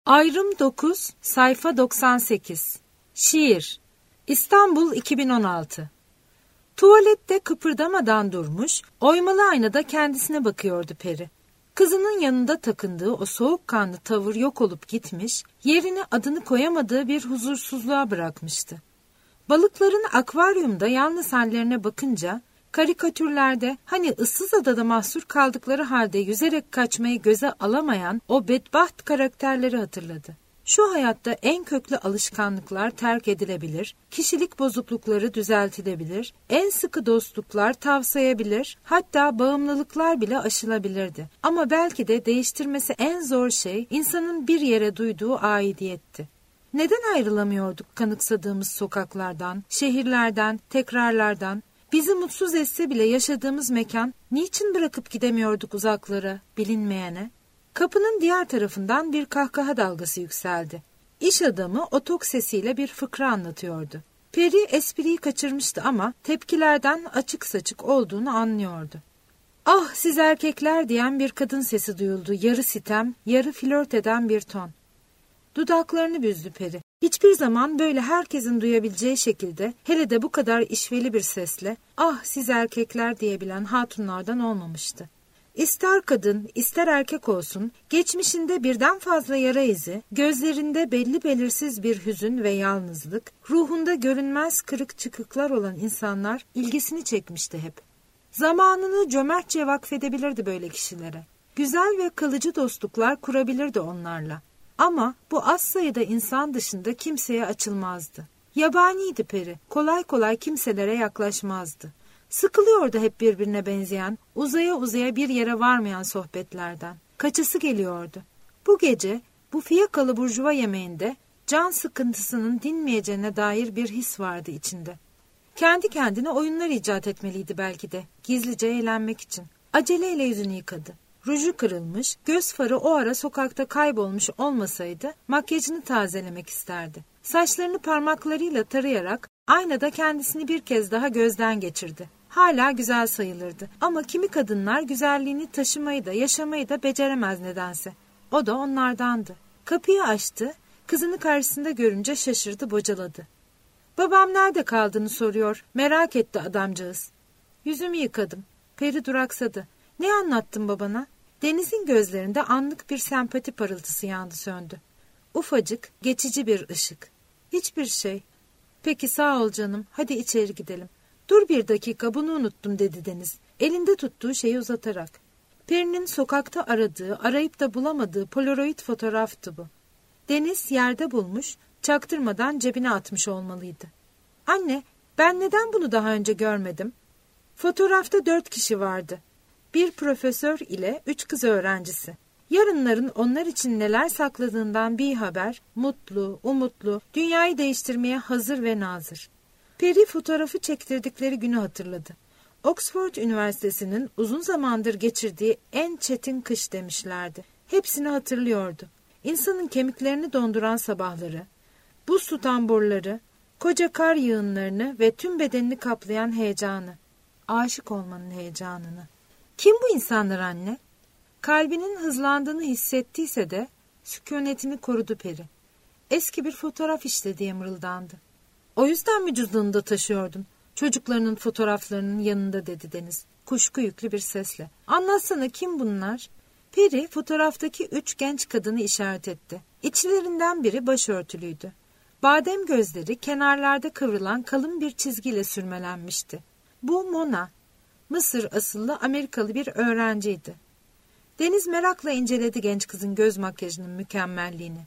Ayrım 9, sayfa 98. Şiir. İstanbul 2016. Tuvalette kıpırdamadan durmuş, oymalı aynada kendisine bakıyordu peri. Kızının yanında takındığı o soğukkanlı tavır yok olup gitmiş, yerini adını koyamadığı bir huzursuzluğa bırakmıştı. Balıkların akvaryumda yalnız hallerine bakınca, karikatürlerde hani ıssız adada mahsur kaldıkları halde yüzerek kaçmayı göze alamayan o bedbaht karakterleri hatırladı. Şu hayatta en köklü alışkanlıklar terk edilebilir, kişilik bozuklukları düzeltilebilir, en sıkı dostluklar tavsayabilir, hatta bağımlılıklar bile aşılabilirdi. Ama belki de değiştirmesi en zor şey insanın bir yere duyduğu aidiyetti. Neden ayrılamıyorduk kanıksadığımız sokaklardan, şehirlerden, tekrarlardan? Bizi mutsuz etse bile yaşadığımız mekan, niçin bırakıp gidemiyorduk uzaklara, bilinmeyene? Kapının diğer tarafından bir kahkaha dalgası yükseldi. İş adamı o tok sesiyle bir fıkra anlatıyordu. Peri espriyi kaçırmıştı ama tepkilerden açık saçık olduğunu anlıyordu. "Ah siz erkekler" diyen bir kadın sesi duyuldu. Yarı sitem, yarı flört eden bir ton. Dudaklarını büzdü peri. Hiçbir zaman böyle herkesin duyabileceği şekilde, hele de bu kadar işveli bir sesle "ah siz erkekler" diyebilen hatunlardan olmamıştı. İster kadın, ister erkek olsun, geçmişinde birden fazla yara izi, gözlerinde belli belirsiz bir hüzün ve yalnızlık, ruhunda görünmez kırık çıkıklar olan insanlar ilgisini çekmişti hep. Zamanını cömertçe vakfedebilirdi böyle kişilere. Güzel ve kalıcı dostluklar kurabilirdi onlarla. Ama bu az sayıda insan dışında kimseye açılmazdı. Yabaniydi peri, kolay kolay kimselere yaklaşmazdı. Sıkılıyordu hep birbirine benzeyen, uzaya uzaya bir yere varmayan sohbetlerden. Kaçısı geliyordu. Bu gece, bu fiyakalı burjuva yemeğinde can sıkıntısının dinmeyeceğine dair bir his vardı içinde. Kendi kendine oyunlar icat etmeliydi belki de, gizlice eğlenmek için. Aceleyle yüzünü yıkadı. Ruju kırılmış, göz farı o ara sokakta kaybolmuş olmasaydı makyajını tazelemek isterdi. Saçlarını parmaklarıyla tarayarak aynada kendisini bir kez daha gözden geçirdi. Hala güzel sayılırdı ama kimi kadınlar güzelliğini taşımayı da yaşamayı da beceremez nedense. O da onlardandı. Kapıyı açtı, kızını karşısında görünce şaşırdı, bocaladı. "Babam nerede kaldığını soruyor, merak etti adamcağız." Yüzümü yıkadım. Peri duraksadı. "Ne anlattın babana?" Deniz'in gözlerinde anlık bir sempati parıltısı yandı söndü. Ufacık, geçici bir ışık. "Hiçbir şey." "Peki sağ ol canım, hadi içeri gidelim." "Dur bir dakika, bunu unuttum" dedi Deniz, elinde tuttuğu şeyi uzatarak. Peri'nin sokakta aradığı, arayıp da bulamadığı polaroid fotoğraftı bu. Deniz yerde bulmuş, çaktırmadan cebine atmış olmalıydı. "Anne, ben neden bunu daha önce görmedim?" Fotoğrafta 4 kişi vardı. Bir profesör ile 3 kız öğrencisi. Yarınların onlar için neler sakladığından bir haber, mutlu, umutlu, dünyayı değiştirmeye hazır ve nazır. Peri fotoğrafı çektirdikleri günü hatırladı. Oxford Üniversitesi'nin uzun zamandır geçirdiği en çetin kış demişlerdi. Hepsini hatırlıyordu. İnsanın kemiklerini donduran sabahları, buz tutan borları, koca kar yığınlarını ve tüm bedenini kaplayan heyecanı. Aşık olmanın heyecanını. Kim bu insanlar anne? Kalbinin hızlandığını hissettiyse de sükunetini korudu peri. "Eski bir fotoğraf işte" diye mırıldandı. "O yüzden mi cüzdanında taşıyordun? Çocuklarının fotoğraflarının yanında" dedi Deniz, kuşku yüklü bir sesle. "Anlatsana, kim bunlar?" Peri fotoğraftaki 3 genç kadını işaret etti. İçlerinden biri başörtülüydü. Badem gözleri kenarlarda kıvrılan kalın bir çizgiyle sürmelenmişti. Bu Mona, Mısır asıllı Amerikalı bir öğrenciydi. Deniz merakla inceledi genç kızın göz makyajının mükemmelliğini.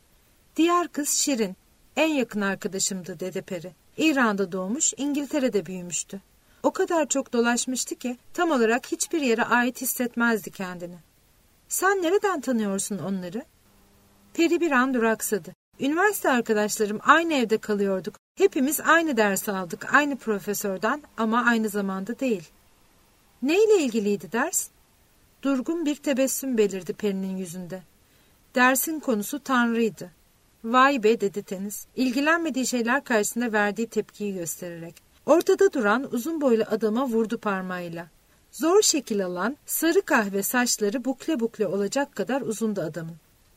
"Diğer kız Şirin, en yakın arkadaşımdı" dedi Peri. "İran'da doğmuş, İngiltere'de büyümüştü. O kadar çok dolaşmıştı ki tam olarak hiçbir yere ait hissetmezdi kendini." "Sen nereden tanıyorsun onları?" Peri bir an duraksadı. "Üniversite arkadaşlarım, aynı evde kalıyorduk. Hepimiz aynı ders aldık, aynı profesörden ama aynı zamanda değil." "Neyle ilgiliydi ders?" Durgun bir tebessüm belirdi Peri'nin yüzünde. "Dersin konusu Tanrı'ydı." "Vay be" dedi Deniz, ilgilenmediği şeyler karşısında verdiği tepkiyi göstererek. Ortada duran uzun boylu adama vurdu parmağıyla. Zor şekil alan sarı kahve saçları bukle bukle olacak kadar uzundu adamın.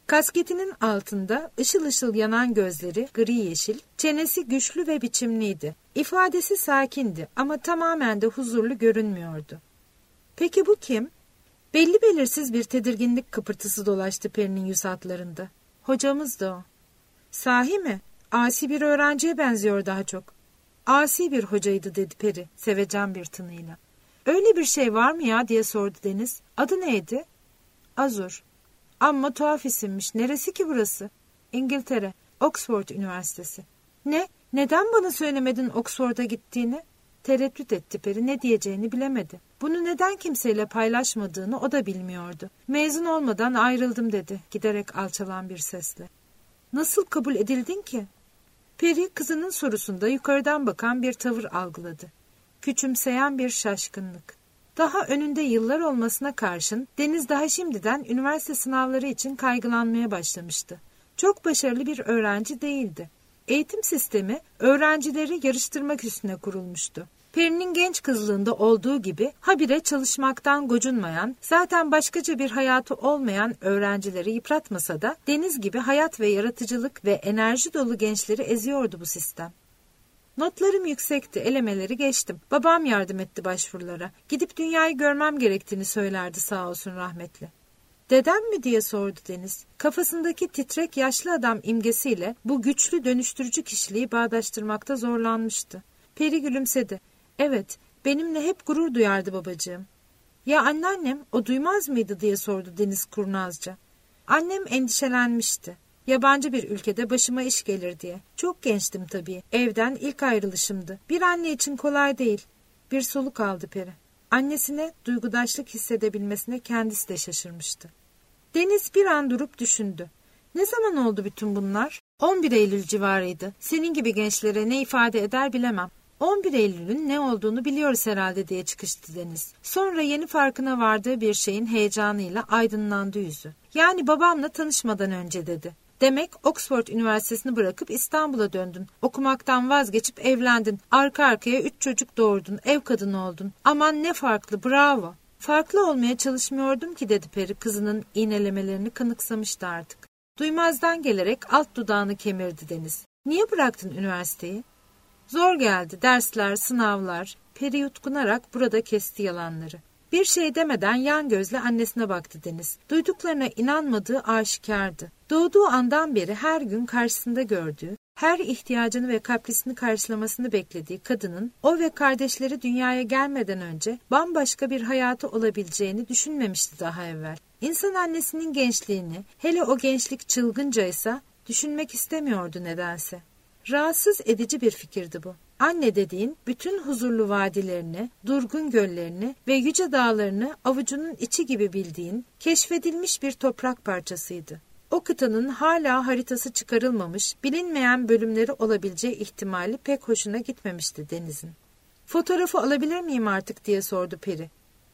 Kasketinin altında ışıl ışıl yanan gözleri gri yeşil, çenesi güçlü ve biçimliydi. İfadesi sakindi ama tamamen de huzurlu görünmüyordu. Peki bu kim? Belli belirsiz bir tedirginlik kıpırtısı dolaştı Peri'nin yüz hatlarında. Hocamızdı o. Sahi mi? Asi bir öğrenciye benziyor daha çok. Asi bir hocaydı dedi Peri sevecen bir tınıyla. Öyle bir şey var mı ya diye sordu Deniz. Adı neydi? Azur. Amma tuhaf isimmiş. Neresi ki burası? İngiltere. Oxford Üniversitesi. Ne? Neden bana söylemedin Oxford'a gittiğini? Tereddüt etti Peri. Ne diyeceğini bilemedi. Bunu neden kimseyle paylaşmadığını o da bilmiyordu. Mezun olmadan ayrıldım dedi. Giderek alçalan bir sesle. Nasıl kabul edildin ki? Peri kızının sorusunda yukarıdan bakan bir tavır algıladı. Küçümseyen bir şaşkınlık. Daha önünde yıllar olmasına karşın Deniz daha şimdiden üniversite sınavları için kaygılanmaya başlamıştı. Çok başarılı bir öğrenci değildi. Eğitim sistemi öğrencileri yarıştırmak üstüne kurulmuştu. Peri'nin genç kızlığında olduğu gibi habire çalışmaktan gocunmayan, zaten başkaca bir hayatı olmayan öğrencileri yıpratmasa da Deniz gibi hayat ve yaratıcılık ve enerji dolu gençleri eziyordu bu sistem. Notlarım yüksekti, elemeleri geçtim. Babam yardım etti başvurulara. Gidip dünyayı görmem gerektiğini söylerdi sağ olsun rahmetli. Dedem mi diye sordu Deniz. Kafasındaki titrek yaşlı adam imgesiyle bu güçlü dönüştürücü kişiliği bağdaştırmakta zorlanmıştı. Peri gülümsedi. Evet, benimle hep gurur duyardı babacığım. Ya anneannem, o duymaz mıydı diye sordu Deniz kurnazca. Annem endişelenmişti. Yabancı bir ülkede başıma iş gelir diye. Çok gençtim tabii. Evden ilk ayrılışımdı. Bir anne için kolay değil. Bir soluk aldı Peri. Annesine duygudaşlık hissedebilmesine kendisi de şaşırmıştı. Deniz bir an durup düşündü. Ne zaman oldu bütün bunlar? 11 Eylül civarıydı. Senin gibi gençlere ne ifade eder bilemem. 11 Eylül'ün ne olduğunu biliyoruz herhalde diye çıkıştı Deniz. Sonra yeni farkına vardığı bir şeyin heyecanıyla aydınlandı yüzü. Yani babamla tanışmadan önce dedi. Demek Oxford Üniversitesi'ni bırakıp İstanbul'a döndün. Okumaktan vazgeçip evlendin. Arka arkaya 3 çocuk doğurdun. Ev kadını oldun. Aman ne farklı, bravo. Farklı olmaya çalışmıyordum ki dedi Peri kızının iğnelemelerini kanıksamıştı artık. Duymazdan gelerek alt dudağını kemirdi Deniz. Niye bıraktın üniversiteyi? Zor geldi. Dersler, sınavlar. Peri yutkunarak burada kesti yalanları. Bir şey demeden yan gözle annesine baktı Deniz. Duyduklarına inanmadığı aşikardı. Doğduğu andan beri her gün karşısında gördüğü, her ihtiyacını ve kaprisini karşılamasını beklediği kadının o ve kardeşleri dünyaya gelmeden önce bambaşka bir hayatı olabileceğini düşünmemişti daha evvel. İnsan annesinin gençliğini, hele o gençlik çılgıncaysa düşünmek istemiyordu nedense. Rahatsız edici bir fikirdi bu. Anne dediğin bütün huzurlu vadilerini, durgun göllerini ve yüce dağlarını avucunun içi gibi bildiğin, keşfedilmiş bir toprak parçasıydı. O kıtanın hala haritası çıkarılmamış, bilinmeyen bölümleri olabileceği ihtimali pek hoşuna gitmemişti Deniz'in. Fotoğrafı alabilir miyim artık diye sordu Peri.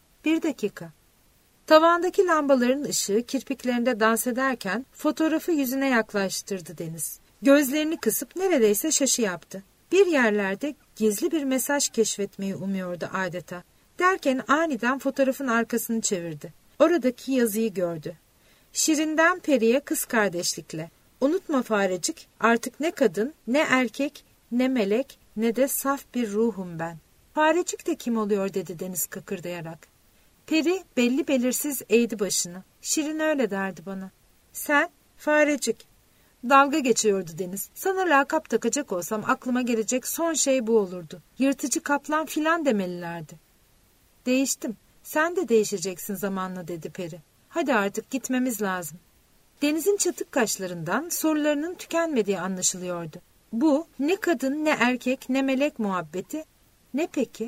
1 dakika. Tavandaki lambaların ışığı kirpiklerinde dans ederken fotoğrafı yüzüne yaklaştırdı Deniz. Gözlerini kısıp neredeyse şaşı yaptı. Bir yerlerde gizli bir mesaj keşfetmeyi umuyordu adeta. Derken aniden fotoğrafın arkasını çevirdi. Oradaki yazıyı gördü. Şirinden Peri'ye kız kardeşlikle. Unutma farecik, artık ne kadın, ne erkek, ne melek, ne de saf bir ruhum ben. Farecik de kim oluyor dedi Deniz kıkırdayarak. Peri belli belirsiz eğdi başını. Şirin öyle derdi bana. Sen, farecik. Dalga geçiyordu Deniz. Sana lakap takacak olsam aklıma gelecek son şey bu olurdu. Yırtıcı kaplan filan demelilerdi. Değiştim. Sen de değişeceksin zamanla dedi Peri. Hadi artık gitmemiz lazım. Deniz'in çatık kaşlarından sorularının tükenmediği anlaşılıyordu. Bu ne kadın ne erkek ne melek muhabbeti. Ne peki?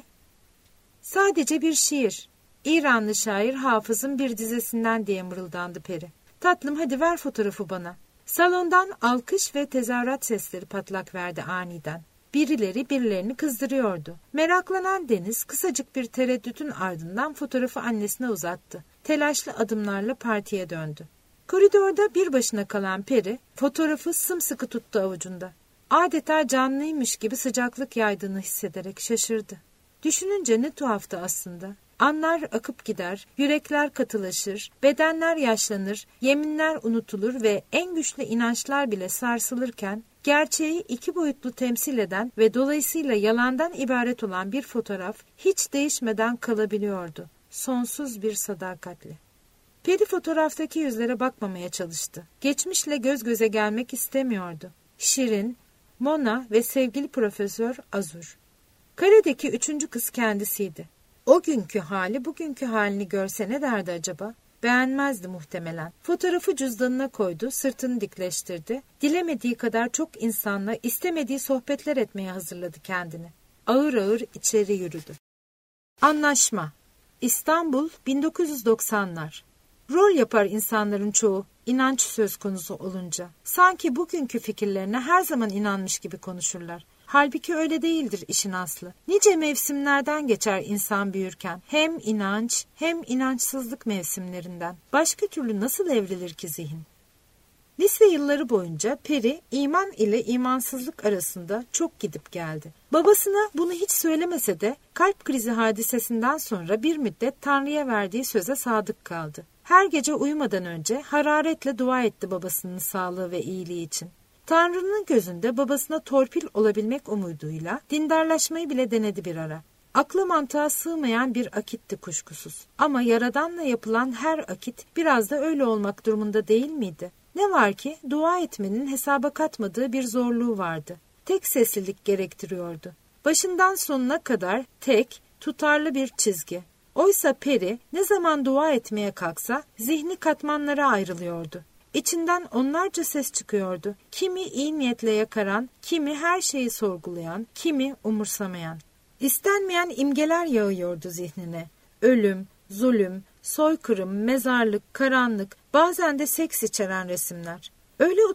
Sadece bir şiir. İranlı şair Hafız'ın bir dizesinden diye mırıldandı Peri. Tatlım hadi ver fotoğrafı bana. Salondan alkış ve tezahürat sesleri patlak verdi aniden. Birileri birilerini kızdırıyordu. Meraklanan Deniz kısacık bir tereddütün ardından fotoğrafı annesine uzattı. Telaşlı adımlarla partiye döndü. Koridorda bir başına kalan Peri fotoğrafı sımsıkı tuttu avucunda. Adeta canlıymış gibi sıcaklık yaydığını hissederek şaşırdı. Düşününce ne tuhaftı aslında. Anlar akıp gider, yürekler katılaşır, bedenler yaşlanır, yeminler unutulur ve en güçlü inançlar bile sarsılırken, gerçeği iki boyutlu temsil eden ve dolayısıyla yalandan ibaret olan bir fotoğraf hiç değişmeden kalabiliyordu. Sonsuz bir sadakatle. Peri fotoğraftaki yüzlere bakmamaya çalıştı. Geçmişle göz göze gelmek istemiyordu. Şirin, Mona ve sevgili Profesör Azur. Karedeki üçüncü kız kendisiydi. O günkü hali bugünkü halini görse ne derdi acaba? Beğenmezdi muhtemelen. Fotoğrafı cüzdanına koydu, sırtını dikleştirdi. Dilemediği kadar çok insanla istemediği sohbetler etmeye hazırladı kendini. Ağır ağır içeri yürüdü. Anlaşma. İstanbul 1990'lar. Rol yapar insanların çoğu, inanç söz konusu olunca. Sanki bugünkü fikirlerine her zaman inanmış gibi konuşurlar. Halbuki öyle değildir işin aslı. Nice mevsimlerden geçer insan büyürken. Hem inanç hem inançsızlık mevsimlerinden. Başka türlü nasıl evrilir ki zihin? Lise yılları boyunca Peri iman ile imansızlık arasında çok gidip geldi. Babasına bunu hiç söylemese de kalp krizi hadisesinden sonra bir müddet Tanrı'ya verdiği söze sadık kaldı. Her gece uyumadan önce hararetle dua etti babasının sağlığı ve iyiliği için. Tanrı'nın gözünde babasına torpil olabilmek umuduyla dindarlaşmayı bile denedi bir ara. Akla mantığa sığmayan bir akitti kuşkusuz. Ama Yaradan'la yapılan her akit biraz da öyle olmak durumunda değil miydi? Ne var ki dua etmenin hesaba katmadığı bir zorluğu vardı. Tek seslilik gerektiriyordu. Başından sonuna kadar tek, tutarlı bir çizgi. Oysa Peri ne zaman dua etmeye kalksa zihni katmanlara ayrılıyordu. İçinden onlarca ses çıkıyordu. Kimi iyi niyetle yakaran, kimi her şeyi sorgulayan, kimi umursamayan. İstenmeyen imgeler yağıyordu zihnine. Ölüm, zulüm, soykırım, mezarlık, karanlık, bazen de seks içeren resimler. Öyle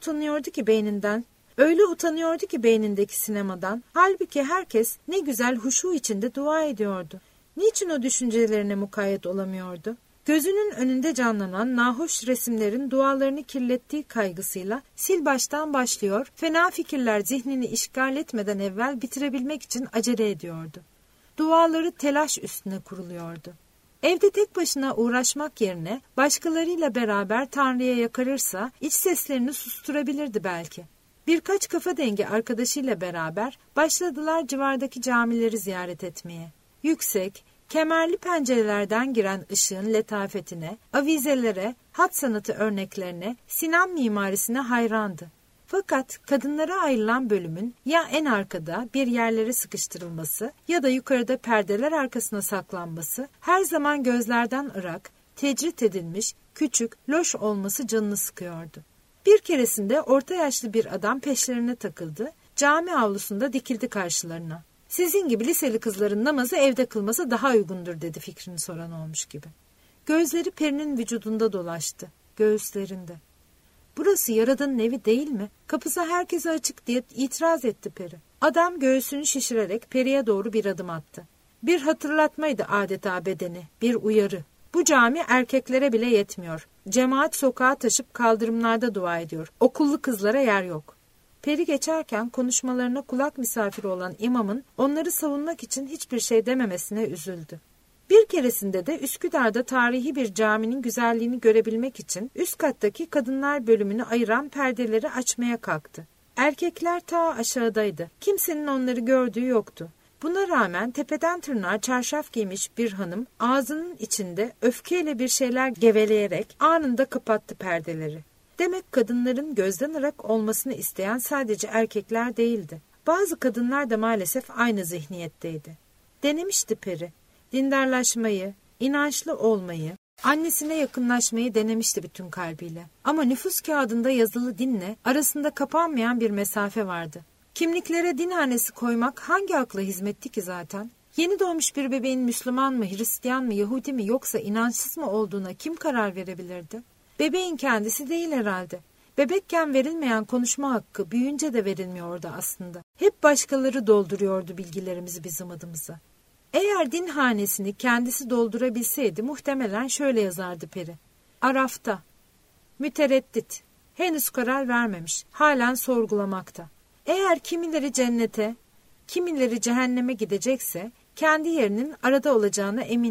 utanıyordu ki beynindeki sinemadan. Halbuki herkes ne güzel huşu içinde dua ediyordu. Niçin o düşüncelerine mukayyet olamıyordu? Gözünün önünde canlanan nahoş resimlerin dualarını kirlettiği kaygısıyla sil baştan başlıyor, fena fikirler zihnini işgal etmeden evvel bitirebilmek için acele ediyordu. Duaları telaş üstüne kuruluyordu. Evde tek başına uğraşmak yerine başkalarıyla beraber Tanrı'ya yakarırsa iç seslerini susturabilirdi belki. Birkaç kafa dengi arkadaşıyla beraber başladılar civardaki camileri ziyaret etmeye. Yüksek, kemerli pencerelerden giren ışığın letafetine, avizelere, hat sanatı örneklerine, Sinan mimarisine hayrandı. Fakat kadınlara ayrılan bölümün ya en arkada bir yerlere sıkıştırılması ya da yukarıda perdeler arkasına saklanması her zaman gözlerden ırak, tecrit edilmiş, küçük, loş olması canını sıkıyordu. Bir keresinde orta yaşlı bir adam peşlerine takıldı, cami avlusunda dikildi karşılarına. Sizin gibi liseli kızların namazı evde kılması daha uygundur dedi fikrini soran olmuş gibi. Gözleri Peri'nin vücudunda dolaştı, göğüslerinde. Burası Yaradan'ın evi değil mi? Kapısı herkese açık diye itiraz etti Peri. Adam göğsünü şişirerek Peri'ye doğru bir adım attı. Bir hatırlatmaydı adeta bedeni, bir uyarı. Bu cami erkeklere bile yetmiyor. Cemaat sokağa taşıp kaldırımlarda dua ediyor. Okullu kızlara yer yok. Peri geçerken konuşmalarına kulak misafiri olan imamın onları savunmak için hiçbir şey dememesine üzüldü. Bir keresinde de Üsküdar'da tarihi bir caminin güzelliğini görebilmek için üst kattaki kadınlar bölümünü ayıran perdeleri açmaya kalktı. Erkekler ta aşağıdaydı. Kimsenin onları gördüğü yoktu. Buna rağmen tepeden tırnağa çarşaf giymiş bir hanım ağzının içinde öfkeyle bir şeyler geveleyerek anında kapattı perdeleri. Demek kadınların gözden ırak olmasını isteyen sadece erkekler değildi. Bazı kadınlar da maalesef aynı zihniyetteydi. Denemişti Peri. Dindarlaşmayı, inançlı olmayı, annesine yakınlaşmayı denemişti bütün kalbiyle. Ama nüfus kağıdında yazılı dinle arasında kapanmayan bir mesafe vardı. Kimliklere dinhanesi koymak hangi akla hizmetti ki zaten? Yeni doğmuş bir bebeğin Müslüman mı, Hristiyan mı, Yahudi mi yoksa inançsız mı olduğuna kim karar verebilirdi? Bebeğin kendisi değil herhalde. Bebekken verilmeyen konuşma hakkı büyüyünce de verilmiyordu aslında. Hep başkaları dolduruyordu bilgilerimizi bizim adımıza. Eğer dinhanesini kendisi doldurabilseydi muhtemelen şöyle yazardı Peri. Arafta, mütereddit, henüz karar vermemiş, halen sorgulamakta. Eğer kimileri cennete, kimileri cehenneme gidecekse kendi yerinin arada olacağına emindi.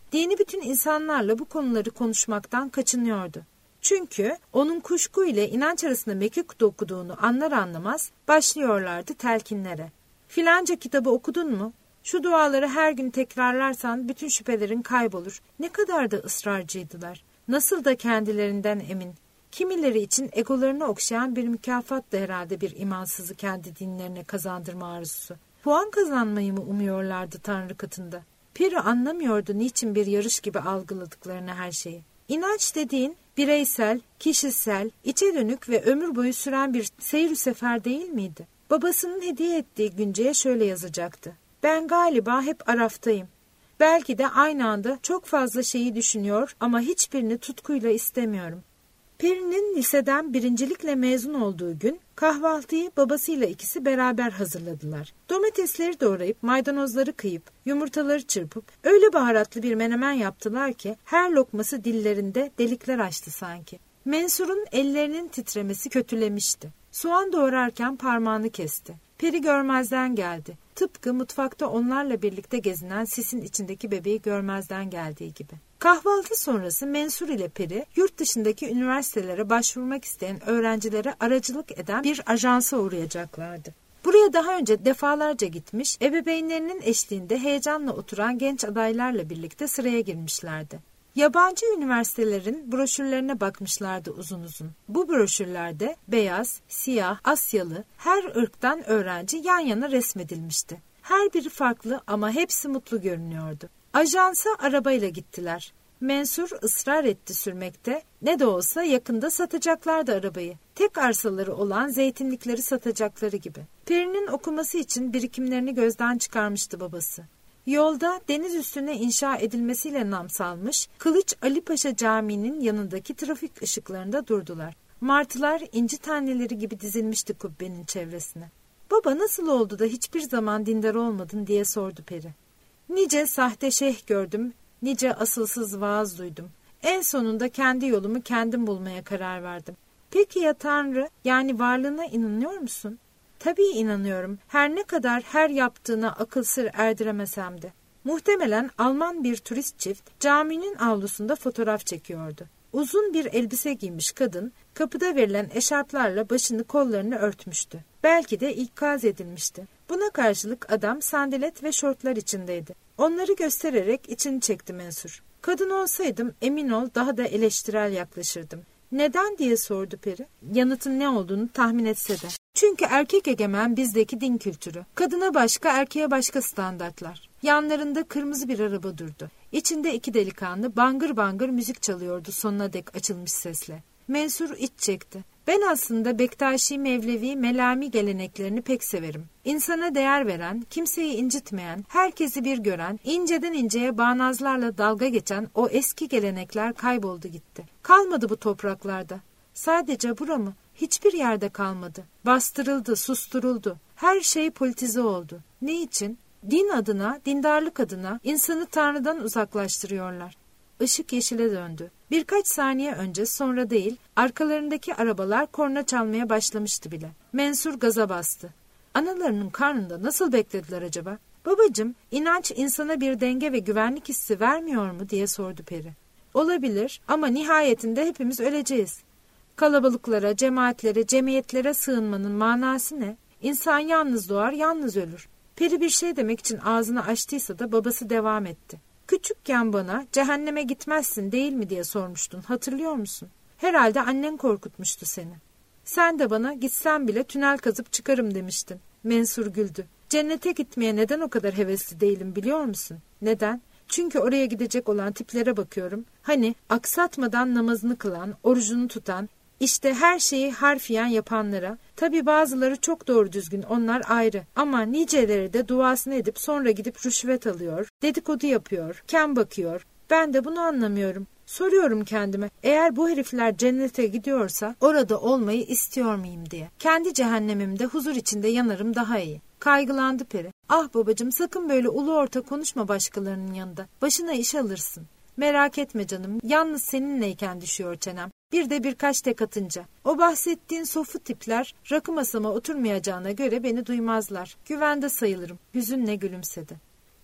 Dini bütün insanlarla bu konuları konuşmaktan kaçınıyordu. Çünkü onun kuşku ile inanç arasında mekik okuduğunu anlar anlamaz başlıyorlardı telkinlere. Filanca kitabı okudun mu? Şu duaları her gün tekrarlarsan bütün şüphelerin kaybolur. Ne kadar da ısrarcıydılar. Nasıl da kendilerinden emin. Kimileri için egolarını okşayan bir mükafat da herhalde bir imansızı kendi dinlerine kazandırma arzusu. Puan kazanmayı mı umuyorlardı Tanrı katında? Peri anlamıyordu niçin bir yarış gibi algıladıklarını her şeyi. İnanç dediğin bireysel, kişisel, içe dönük ve ömür boyu süren bir seyir-ü sefer değil miydi? Babasının hediye ettiği günceye şöyle yazacaktı. Ben galiba hep araftayım. Belki de aynı anda çok fazla şeyi düşünüyor ama hiçbirini tutkuyla istemiyorum. Peri'nin liseden birincilikle mezun olduğu gün kahvaltıyı babasıyla ikisi beraber hazırladılar. Domatesleri doğrayıp, maydanozları kıyıp, yumurtaları çırpıp öyle baharatlı bir menemen yaptılar ki her lokması dillerinde delikler açtı sanki. Mensur'un ellerinin titremesi kötülemişti. Soğan doğrarken parmağını kesti. Peri görmezden geldi. Tıpkı mutfakta onlarla birlikte gezinen sisin içindeki bebeği görmezden geldiği gibi. Kahvaltı sonrası Mensur ile Peri yurt dışındaki üniversitelere başvurmak isteyen öğrencilere aracılık eden bir ajansa uğrayacaklardı. Buraya daha önce defalarca gitmiş, ebeveynlerinin eşliğinde heyecanla oturan genç adaylarla birlikte sıraya girmişlerdi. Yabancı üniversitelerin broşürlerine bakmışlardı uzun uzun. Bu broşürlerde beyaz, siyah, Asyalı her ırktan öğrenci yan yana resmedilmişti. Her biri farklı ama hepsi mutlu görünüyordu. Ajansa arabayla gittiler. Mensur ısrar etti sürmekte. Ne de olsa yakında satacaklardı arabayı. Tek arsaları olan zeytinlikleri satacakları gibi. Peri'nin okuması için birikimlerini gözden çıkarmıştı babası. Yolda deniz üstüne inşa edilmesiyle nam salmış Kılıç Ali Paşa Camii'nin yanındaki trafik ışıklarında durdular. Martılar inci taneleri gibi dizilmişti kubbenin çevresine. Baba nasıl oldu da hiçbir zaman dindar olmadın diye sordu Peri. Nice sahte şeyh gördüm, nice asılsız vaaz duydum. En sonunda kendi yolumu kendim bulmaya karar verdim. Peki ya Tanrı, yani varlığına inanıyor musun? Tabii inanıyorum. Her ne kadar her yaptığına akıl sır erdiremesem de. Muhtemelen Alman bir turist çift caminin avlusunda fotoğraf çekiyordu. Uzun bir elbise giymiş kadın kapıda verilen eşarplarla başını kollarını örtmüştü. Belki de ikaz edilmişti. Buna karşılık adam sandalet ve şortlar içindeydi. Onları göstererek içini çekti Mensur. Kadın olsaydım emin ol daha da eleştirel yaklaşırdım. Neden diye sordu Peri. Yanıtın ne olduğunu tahmin etse de. Çünkü erkek egemen bizdeki din kültürü. Kadına başka, erkeğe başka standartlar. Yanlarında kırmızı bir araba durdu. İçinde iki delikanlı bangır bangır müzik çalıyordu sonuna dek açılmış sesle. Mensur iç çekti. Ben aslında Bektaşi, Mevlevi, Melami geleneklerini pek severim. İnsana değer veren, kimseyi incitmeyen, herkesi bir gören, inceden inceye bağnazlarla dalga geçen o eski gelenekler kayboldu gitti. Kalmadı bu topraklarda. Sadece bura mı? Hiçbir yerde kalmadı. Bastırıldı, susturuldu. Her şey politize oldu. Ne için? Din adına, dindarlık adına insanı Tanrı'dan uzaklaştırıyorlar. Işık yeşile döndü. Birkaç saniye önce, sonra değil, arkalarındaki arabalar korna çalmaya başlamıştı bile. Mensur gaza bastı. Analarının karnında nasıl beklediler acaba? Babacığım, inanç insana bir denge ve güvenlik hissi vermiyor mu diye sordu Peri. Olabilir ama nihayetinde hepimiz öleceğiz. Kalabalıklara, cemaatlere, cemiyetlere sığınmanın manası ne? İnsan yalnız doğar, yalnız ölür. Peri bir şey demek için ağzını açtıysa da babası devam etti. Küçükken bana cehenneme gitmezsin değil mi diye sormuştun, hatırlıyor musun? Herhalde annen korkutmuştu seni. Sen de bana gitsem bile tünel kazıp çıkarım demiştin. Mensur güldü. Cennete gitmeye neden o kadar hevesli değilim biliyor musun? Neden? Çünkü oraya gidecek olan tiplere bakıyorum. Hani aksatmadan namazını kılan, orucunu tutan, işte her şeyi harfiyen yapanlara, tabii bazıları çok doğru düzgün, onlar ayrı. Ama niceleri de duasını edip sonra gidip rüşvet alıyor, dedikodu yapıyor, kem bakıyor. Ben de bunu anlamıyorum. Soruyorum kendime, eğer bu herifler cennete gidiyorsa orada olmayı istiyor muyum diye. Kendi cehennemimde huzur içinde yanarım daha iyi. Kaygılandı Peri. Ah babacığım, sakın böyle ulu orta konuşma başkalarının yanında. Başına iş alırsın. Merak etme canım, yalnız seninleyken düşüyor çenem. Bir de birkaç tek atınca. O bahsettiğin sofu tipler rakı masama oturmayacağına göre beni duymazlar. Güvende sayılırım. Hüzünle gülümsedi.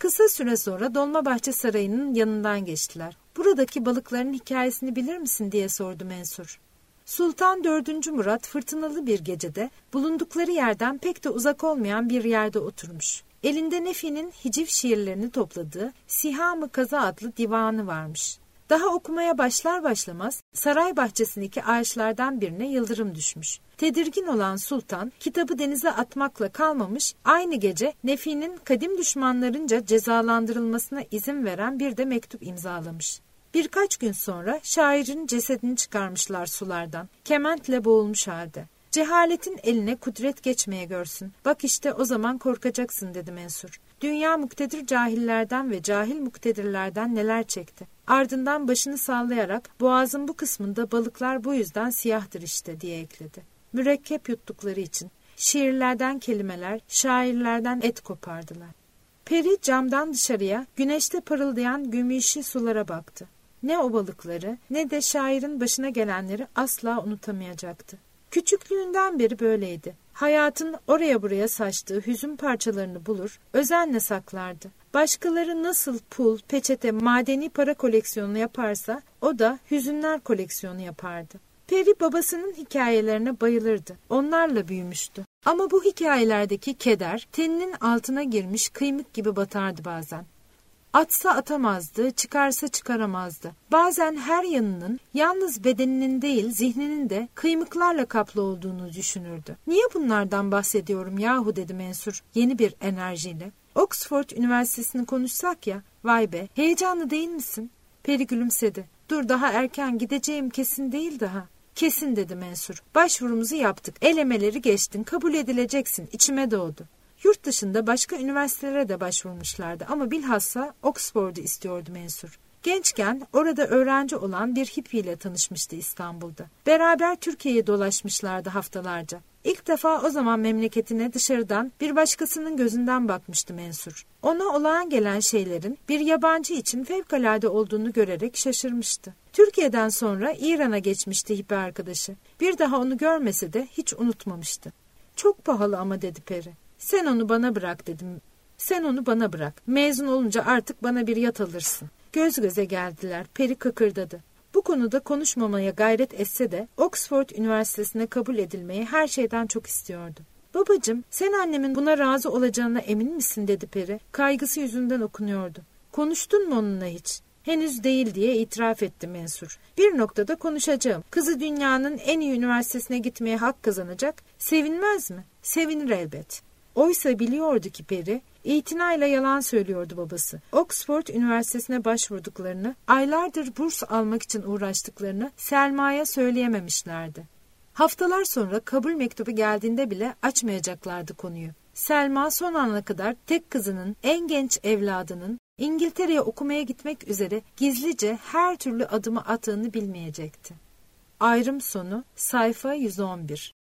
Kısa süre sonra Dolmabahçe Sarayı'nın yanından geçtiler. "Buradaki balıkların hikayesini bilir misin?" diye sordu Mensur. Sultan 4. Murat fırtınalı bir gecede bulundukları yerden pek de uzak olmayan bir yerde oturmuş. Elinde Nefi'nin hiciv şiirlerini topladığı Siham-ı Kaza adlı divanı varmış. Daha okumaya başlar başlamaz saray bahçesindeki ağaçlardan birine yıldırım düşmüş. Tedirgin olan sultan kitabı denize atmakla kalmamış, aynı gece Nefi'nin kadim düşmanlarınca cezalandırılmasına izin veren bir de mektup imzalamış. Birkaç gün sonra şairin cesedini çıkarmışlar sulardan, kementle boğulmuş halde. "Cehaletin eline kudret geçmeye görsün. Bak işte o zaman korkacaksın," dedi Mensur. "Dünya muktedir cahillerden ve cahil muktedirlerden neler çekti. Ardından başını sallayarak boğazın bu kısmında balıklar bu yüzden siyahtır işte," diye ekledi. Mürekkep yuttukları için şiirlerden kelimeler, şairlerden et kopardılar. Peri camdan dışarıya güneşte parıldayan gümüşü sulara baktı. Ne o balıkları ne de şairin başına gelenleri asla unutamayacaktı. Küçüklüğünden beri böyleydi. Hayatın oraya buraya saçtığı hüzün parçalarını bulur, özenle saklardı. Başkaları nasıl pul, peçete, madeni para koleksiyonu yaparsa o da hüzünler koleksiyonu yapardı. Peri babasının hikayelerine bayılırdı. Onlarla büyümüştü. Ama bu hikayelerdeki keder teninin altına girmiş kıymık gibi batardı bazen. Atsa atamazdı, çıkarsa çıkaramazdı. Bazen her yanının yalnız bedeninin değil zihninin de kıymıklarla kaplı olduğunu düşünürdü. "Niye bunlardan bahsediyorum yahu?" dedi Mensur yeni bir enerjiyle. "Oxford Üniversitesi'ni konuşsak ya." "Vay be, heyecanlı değil misin?" Peri gülümsedi. "Dur, daha erken, gideceğim kesin değil daha." "Kesin," dedi Mensur. "Başvurumuzu yaptık. Elemeleri geçtin. Kabul edileceksin. İçime doğdu." Yurt dışında başka üniversitelere de başvurmuşlardı ama bilhassa Oxford'u istiyordu Mensur. Gençken orada öğrenci olan bir hippiyle tanışmıştı İstanbul'da. Beraber Türkiye'yi dolaşmışlardı haftalarca. İlk defa o zaman memleketine dışarıdan bir başkasının gözünden bakmıştı Mensur. Ona olağan gelen şeylerin bir yabancı için fevkalade olduğunu görerek şaşırmıştı. Türkiye'den sonra İran'a geçmişti hippi arkadaşı. Bir daha onu görmese de hiç unutmamıştı. "Çok pahalı ama," dedi Peri. "Sen onu bana bırak," dedim. "Sen onu bana bırak. Mezun olunca artık bana bir yat alırsın." Göz göze geldiler. Peri kıkırdadı. Bu konuda konuşmamaya gayret etse de Oxford Üniversitesi'ne kabul edilmeyi her şeyden çok istiyordu. "Babacığım, sen annemin buna razı olacağına emin misin?" dedi Peri. Kaygısı yüzünden okunuyordu. "Konuştun mu onunla hiç?" "Henüz değil," diye itiraf etti Mensur. "Bir noktada konuşacağım. Kızı dünyanın en iyi üniversitesine gitmeye hak kazanacak. Sevinmez mi?" "Sevinir elbet." Oysa biliyordu ki Peri, itinayla yalan söylüyordu babası. Oxford Üniversitesi'ne başvurduklarını, aylardır burs almak için uğraştıklarını Selma'ya söyleyememişlerdi. Haftalar sonra kabul mektubu geldiğinde bile açmayacaklardı konuyu. Selma son ana kadar tek kızının, en genç evladının İngiltere'ye okumaya gitmek üzere gizlice her türlü adımı attığını bilmeyecekti. Ayrım sonu sayfa 111.